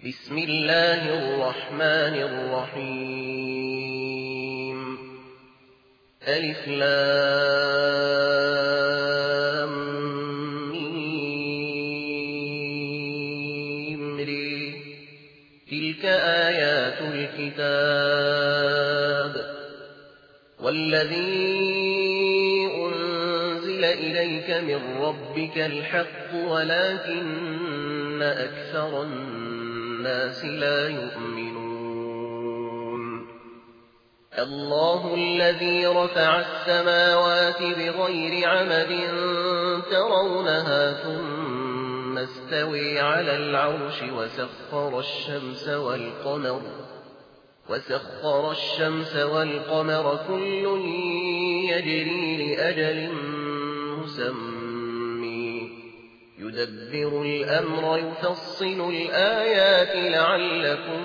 بسم الله الرحمن الرحيم ألف لام ميم ري تلك آيات الكتاب والذي أنزل إليك من ربك الحق ولكن أكثر الناس لا يؤمنون الله الذي رفع السماوات بغير عمد ترونها ثم استوي على العرش وسخر الشمس والقمر كل يجري لأجل مسمى يدبر الأمر يفصل الآيات لعلكم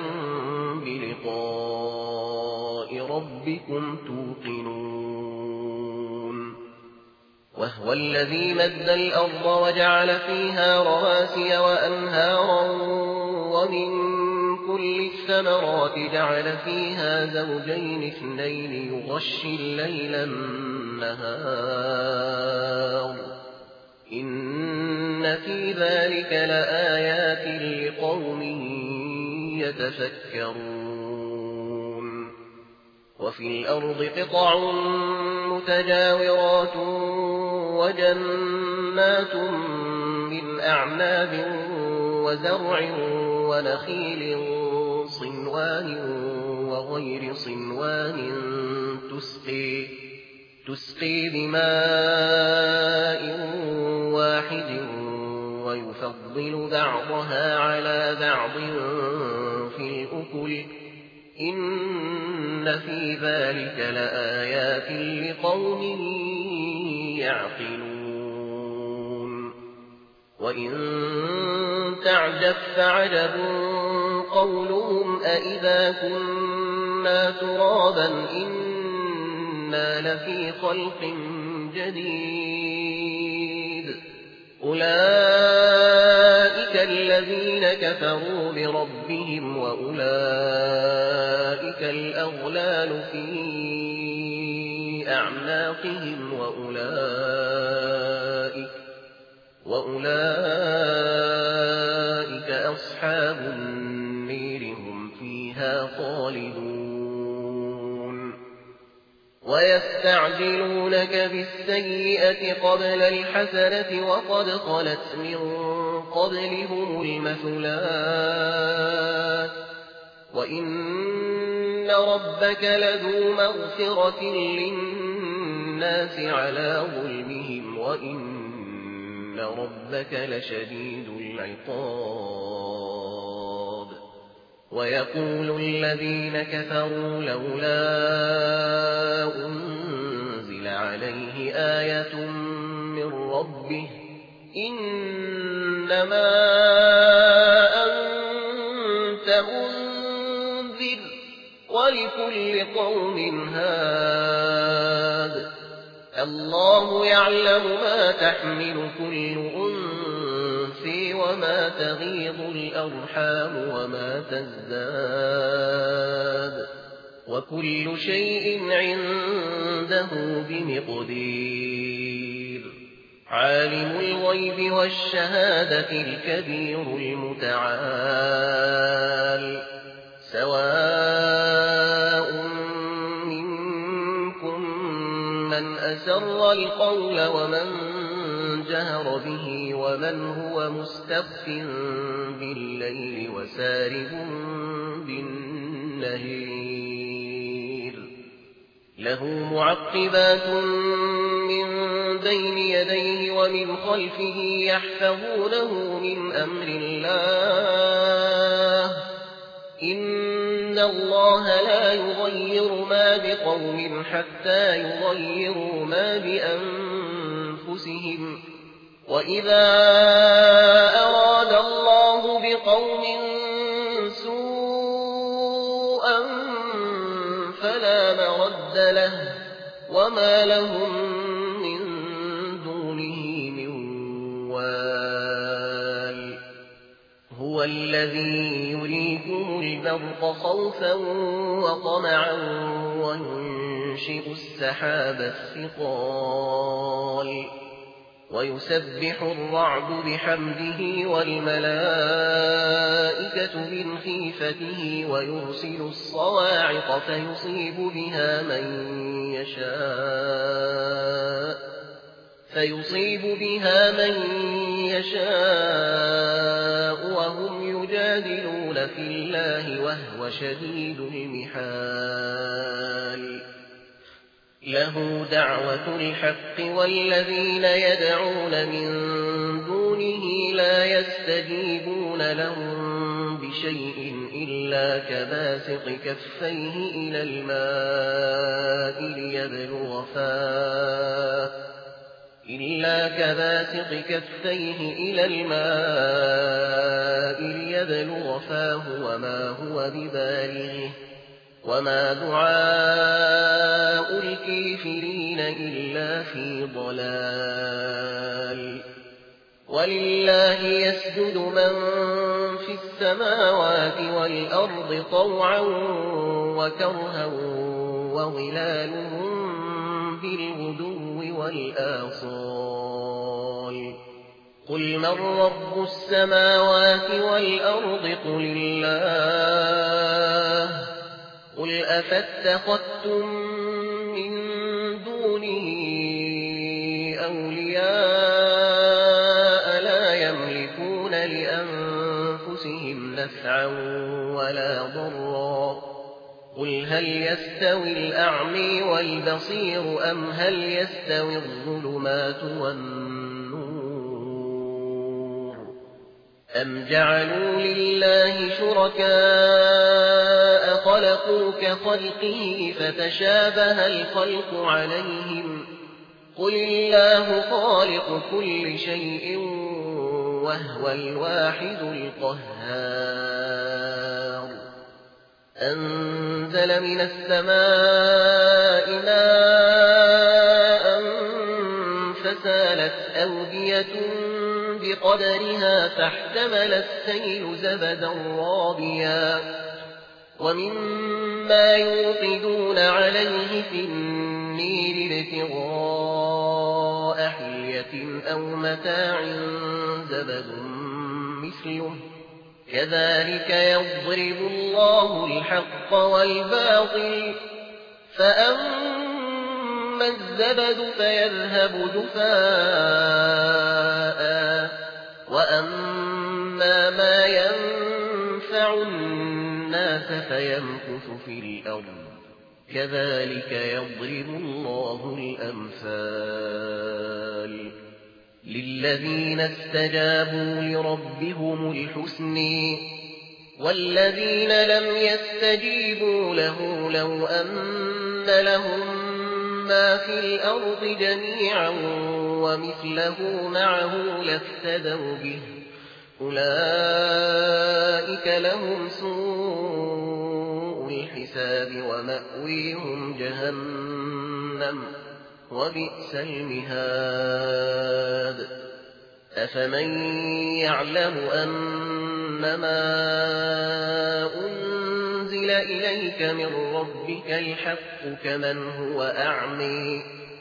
بلقاء ربكم توقنون وهو الذي مد الأرض وجعل فيها رواسي وأنهارا ومن كل الثمرات جعل فيها زوجين اثنين يغشي الليل النهار إن في ذلك لآيات لقوم يتفكرون وفي الأرض قطع متجاورات وجنات من أعناب وزرع ونخيل صنوان وغير صنوان تسقي بماء واحد ويفضل بعضها على بعض في الأكل إن في ذلك لآيات لقوم يعقلون وإن تعجب فعجب قولهم أإذا كنا ترابا إنا لفي خلق جديد أولئك الذين كفروا بربهم وأولئك الأغلال في أعناقهم وأولئك أصحاب النير هم فيها خالدون ويستعجلونك بالسيئة قبل الحسنة وقد خلت من قبلهم المثلات وإن ربك لذو مغفرة للناس على ظلمهم وإن ربك لشديد العقاب ويقول الذين كفروا لولا أنزل عليه آية من ربه إنما أنت منذر ولكل قوم هاد الله يعلم ما تحمل كل أنثى وما تغيض الأرحام وما تزداد وكل شيء عنده بمقدير عالم الغيب والشهادة الكبير المتعال سواء من أسر القول ومن جهر به ومن هو مستخف بالليل وسارب بالنهير له معقبات من بين يديه ومن خلفه يحفظونه من أمر الله إن الله لا يغير ما بقوم حتى يغيروا ما بأنفسهم وإذا أراد الله بقوم سوءا فلا مرد له وما لهم من دونه من وال هو الذي يريكم البرق خوفا وطمعا وينشئ السحاب الثقال ويسبح الرعد بحمده والملائكة من خيفته ويرسل الصواعق فيصيب بها من يشاء وهم يجادلون في الله وهو شديد المحال له دعوة الحق والذين يدعون من دونه لا يستجيبون لهم بشيء إلا كباسط كفيه إلى الماء ليبلغ فاه وما هو ببالغه وما دعاء الكافرين إلا في ضلال ولله يسجد من في السماوات والأرض طوعا وكرها وظلالهم بالغدو والآصال قل من رب السماوات والأرض قل الله قل أفاتخذتم من دونه أولياء لا يملكون لأنفسهم نفعا ولا ضرا قل هل يستوي الأعمى والبصير أم هل يستوي الظلمات والنور أم جعلوا لله شركاء خلقوا كخلقه فتشابه الخلق عليهم قل الله خالق كل شيء وهو الواحد القهار أنزل من السماء ماء فسالت أودية بقدرها فاحتمل السيل زبدا رابيا ومما يوقدون عليه في النير ابتغاء حلية أو متاع زبد مثله كذلك يضرب الله الحق والباطل فأما الزبد فيذهب جفاء وأما ما ينفع الناس فيمكث في الأرض كذلك يضرب الله الأمثال للذين استجابوا لربهم الحسنى والذين لم يستجيبوا له لو أن لهم ما في الأرض جميعا ومثله معه لافتدوا به أولئك لهم سوء الحساب ومأويهم جهنم وبئس المهاد أفمن يعلم أنما أنزل إليك من ربك الحق كمن هو أعمى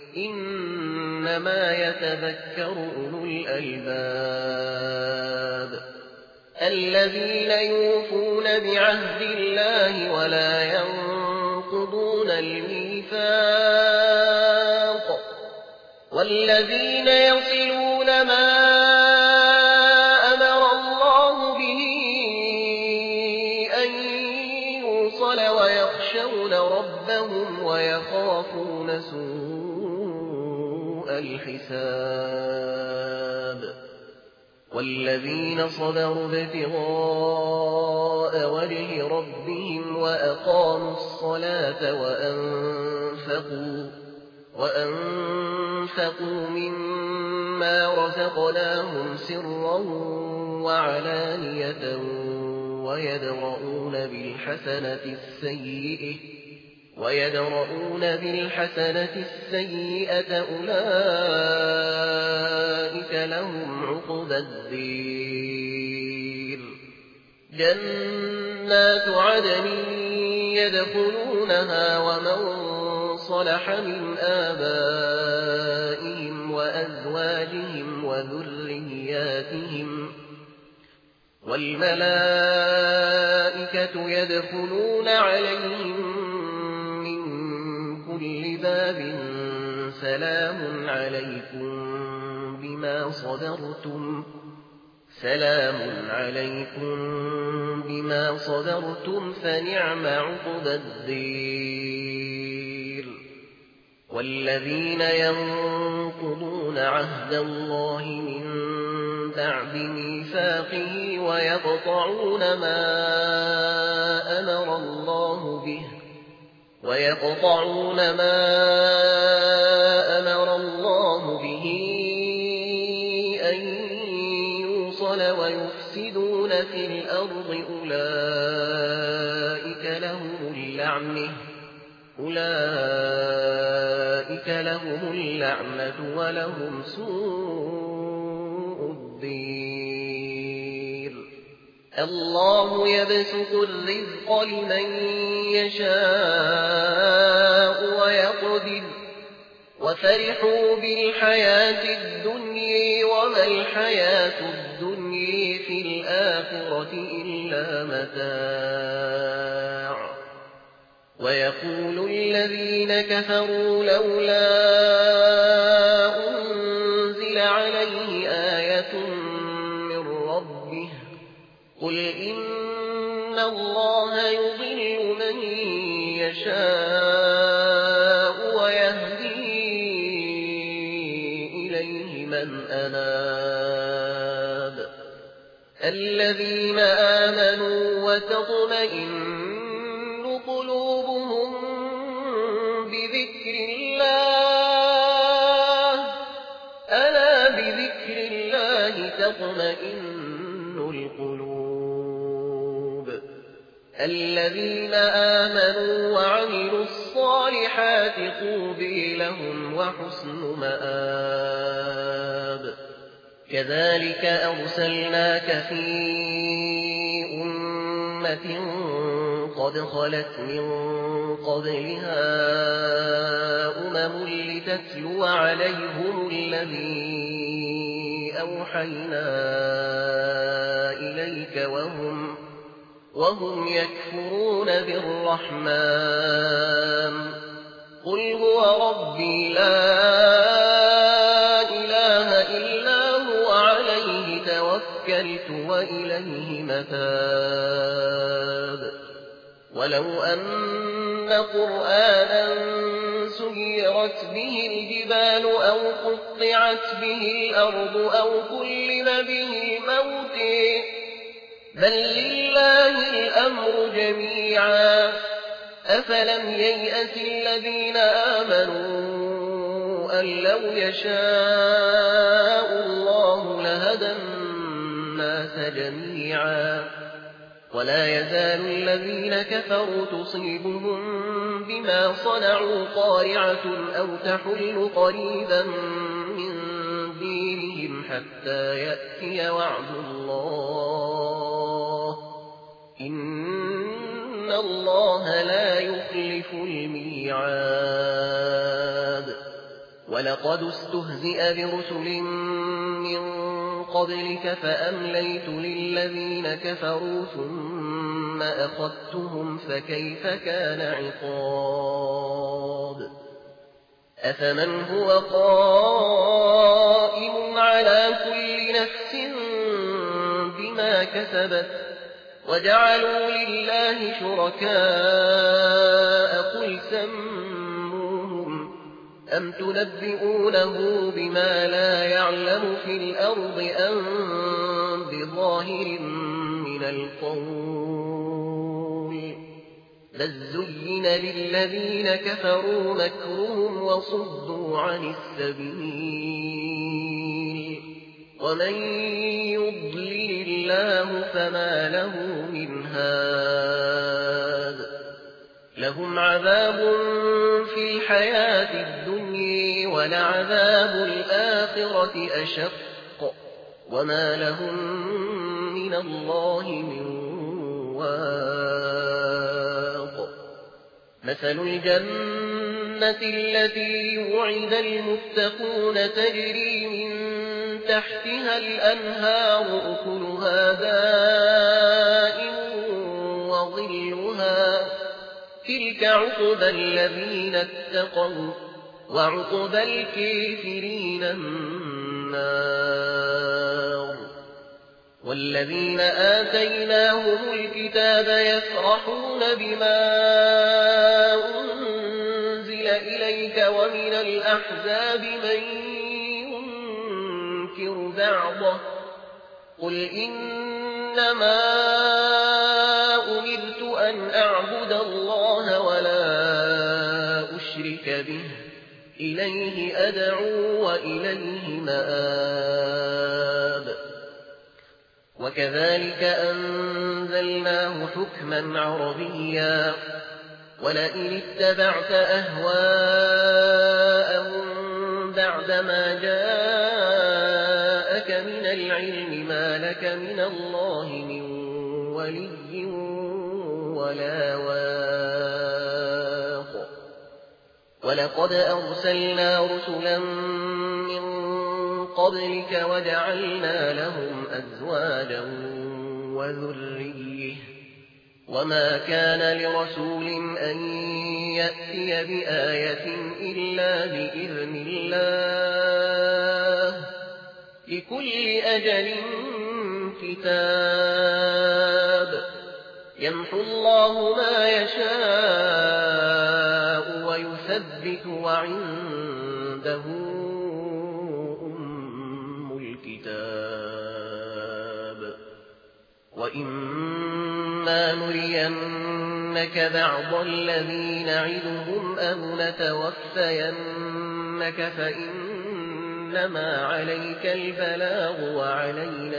إنما يتذكر أولو الألباب الذين يوفون بعهد الله ولا ينقضون الميثاق والذين يصلون ما أمر الله به أن يوصل ويخشون ربهم ويخافون سوء الحساب والذين صبروا ابتغاء وجه ربهم وأقاموا الصلاة وأنفقوا مما رزقناهم سرا وعلانية ويدرؤون بالحسنة السيئة أولئك لهم عقبى الدير جنات عدن يدخلونها ومن صلح من آبائهم وأزواجهم وذرياتهم والملائكة يدخلون عليهم من كل باب سلام عليكم بما صبرتم فنعم عقبى الدير والذين ينقضون عهد الله من بعد ميثاقه ويقطعون ما أمر الله به أن يوصل ويفسدون في الأرض أولئك لهم اللعنة ولهم سوء الدير الله يبسط الرزق لمن يشاء ويقدر وفرحوا بالحياة الدنيا وما الحياة الدنيا في الآخرة إلا متاع ويقول الذين كفروا لولا أنزل عليه آية من ربه قل إن الله يضل من يشاء ويهدي إليه من أناب الذين آمنوا وتطمئن قلوبهم بذكر الله ألا بذكر الله تطمئن القلوب الذين آمنوا وعملوا الصالحات طوبى لهم وحسن مآب كذلك أرسلناك في أمة قد خلت من قبلها لتتلو عليهم الذي أوحينا إليك وهم يكفرون بالرحمن قل هو ربي لا إله إلا هو عليه توكلت وإليه متاب ولو أن قرآنا سيرت به الجبال أو قطعت به الأرض أو كلم به موت بل لله الأمر جميعا أفلم ييأس الذين آمنوا أن لو يشاء الله لهدى الناس جميعا ولا يزال الذين كفروا تصيبهم بما صنعوا قارعة أو تحل قريبا من دينهم حتى يأتي وعد الله إن الله لا يخلف الميعاد ولقد استهزئ برسل من قبلك فأمليت للذين كفروا ثم أخذتهم فكيف كان عقاب أفمن هو قائم على كل نفس بما كسبت وجعلوا لله شركاء قل سموهم أم تنبئونه بما لا يعلم في الأرض أم بظاهر من القول بل زين للذين كفروا مكرهم وصدوا عن السبيل ومن يضلل الله فما له من هاد لهم عذاب في الحياة الدنيا ولعذاب الآخرة أشق وما لهم من الله من مثل الجنة التي وعد المتقون تجري من تحتها الأنهار أكلها دائم وظلها تلك عقبى الذين اتقوا وعقبى الكافرين النار والذين آتيناهم الكتاب يفرحون بما أنزل إليك ومن الأحزاب من ينكر بعضه قل إنما أمرت أن أعبد الله ولا أشرك به إليه أدعو وإليه مآب وكذلك أنزلناه حكما عربيا ولئن اتبعت أهواءهم بعدما جاءك من العلم ما لك من الله من ولي ولا واق ولقد أرسلنا رسلا من قبلك وجعلنا لهم أزواجا وذرية وما كان لرسول أن يأتي بآية إلا بإذن الله لكل أجل كتاب يمحو الله ما يشاء ويثبت وعنده أم الكتاب وإما نرينك بعض الذي نعدهم أو نتوفينك فإنما عليك البلاغ وعلينا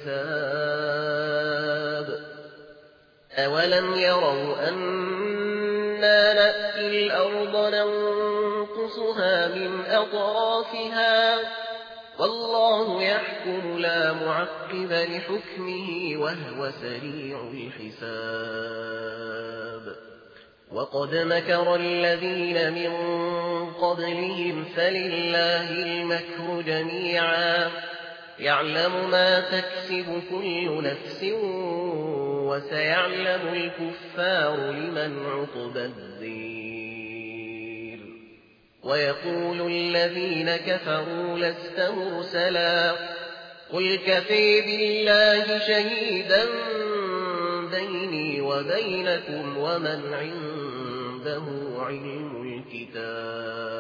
الحساب أولم يروا أنا نأتي الأرض ننقصها من أطرافها والله يحكم لا معقب لحكمه وهو سريع الحساب وقد مكر الذين من قبلهم فلله المكر جميعا يعلم ما تكسب كل نفس وسيعلم الكفار لمن عقبى الدير ويقول الذين كفروا لست مرسلا قل كفى بالله شهيدا بيني وبينكم ومن عنده علم الكتاب